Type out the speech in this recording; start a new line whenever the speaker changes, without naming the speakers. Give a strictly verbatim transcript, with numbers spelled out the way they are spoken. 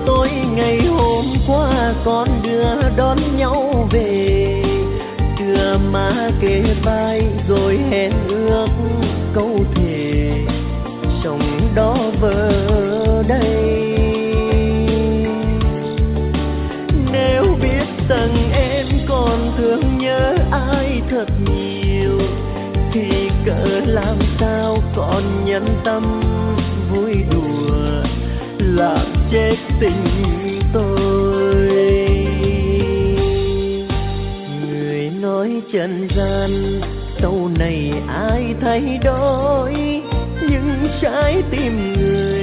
tôi ngày hôm qua con đưa đón nhau về, đưa má kề vai rồi hẹn ước câu thề sống đó vợ đây. Nếu biết rằng em còn thương nhớ ai thật nhiều thì cỡ làm sao còn nhân tâm vui đùa làm chết tình tôi. Người nói trần gian sau này ai thay đổi, nhưng trái tim người